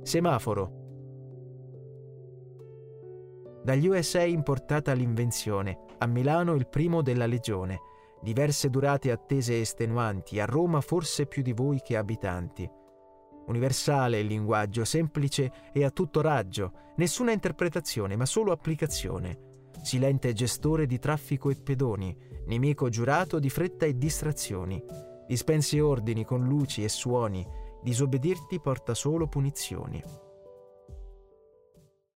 Semaforo. Dagli USA importata l'invenzione, a Milano il primo della legione, diverse durate attese e estenuanti, a Roma forse più di voi che abitanti. Universale il linguaggio, semplice e a tutto raggio, nessuna interpretazione ma solo applicazione. Silente gestore di traffico e pedoni, nemico giurato di fretta e distrazioni. Dispensi ordini con luci e suoni, disobbedirti porta solo punizioni.